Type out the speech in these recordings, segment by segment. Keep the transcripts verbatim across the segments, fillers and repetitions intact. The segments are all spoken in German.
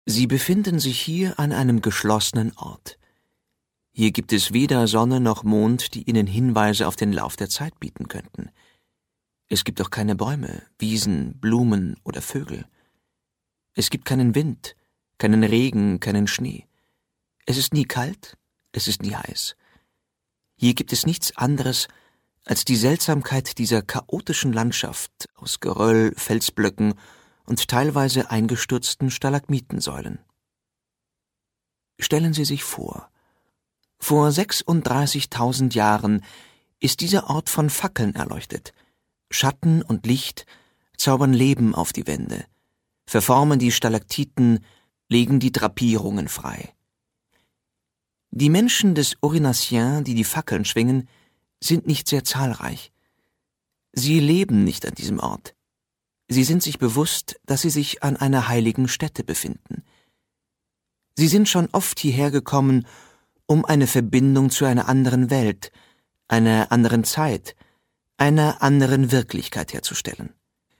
Sie befinden sich hier an einem geschlossenen Ort. Hier gibt es weder Sonne noch Mond, die Ihnen Hinweise auf den Lauf der Zeit bieten könnten. Es gibt auch keine Bäume, Wiesen, Blumen oder Vögel. Es gibt keinen Wind, keinen Regen, keinen Schnee. Es ist nie kalt, es ist nie heiß. Hier gibt es nichts anderes als die Seltsamkeit dieser chaotischen Landschaft aus Geröll, Felsblöcken und teilweise eingestürzten Stalagmitensäulen. Stellen Sie sich vor, vor sechsunddreißigtausend Jahren ist dieser Ort von Fackeln erleuchtet. Schatten und Licht zaubern Leben auf die Wände, verformen die Stalaktiten, legen die Drapierungen frei. Die Menschen des Aurignaciens, die die Fackeln schwingen, sind nicht sehr zahlreich. Sie leben nicht an diesem Ort. Sie sind sich bewusst, dass sie sich an einer heiligen Stätte befinden. Sie sind schon oft hierher gekommen, um eine Verbindung zu einer anderen Welt, einer anderen Zeit, einer anderen Wirklichkeit herzustellen.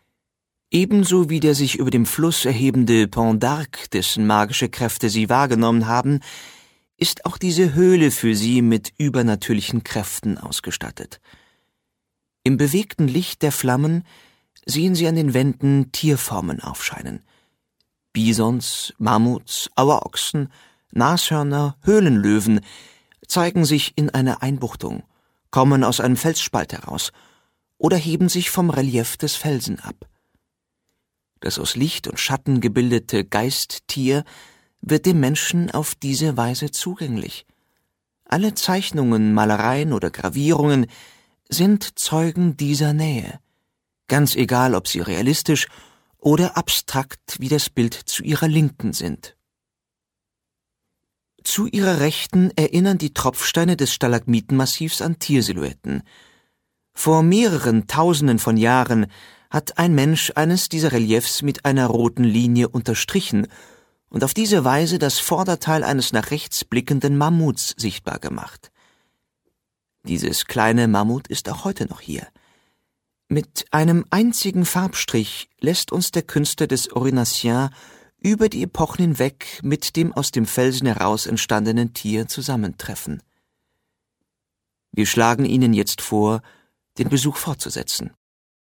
Ebenso wie der sich über dem Fluss erhebende Pont d'Arc, dessen magische Kräfte sie wahrgenommen haben, ist auch diese Höhle für sie mit übernatürlichen Kräften ausgestattet. Im bewegten Licht der Flammen sehen sie an den Wänden Tierformen aufscheinen. Bisons, Mammuts, Auerochsen, Nashörner, Höhlenlöwen zeigen sich in einer Einbuchtung, kommen aus einem Felsspalt heraus oder heben sich vom Relief des Felsen ab. Das aus Licht und Schatten gebildete Geisttier wird dem Menschen auf diese Weise zugänglich. Alle Zeichnungen, Malereien oder Gravierungen sind Zeugen dieser Nähe, ganz egal, ob sie realistisch oder abstrakt wie das Bild zu ihrer Linken sind. Zu ihrer Rechten erinnern die Tropfsteine des Stalagmitenmassivs an Tiersilhouetten. Vor mehreren Tausenden von Jahren hat ein Mensch eines dieser Reliefs mit einer roten Linie unterstrichen und auf diese Weise das Vorderteil eines nach rechts blickenden Mammuts sichtbar gemacht. Dieses kleine Mammut ist auch heute noch hier. Mit einem einzigen Farbstrich lässt uns der Künstler des Aurignaciens über die Epochen hinweg mit dem aus dem Felsen heraus entstandenen Tier zusammentreffen. Wir schlagen Ihnen jetzt vor, den Besuch fortzusetzen.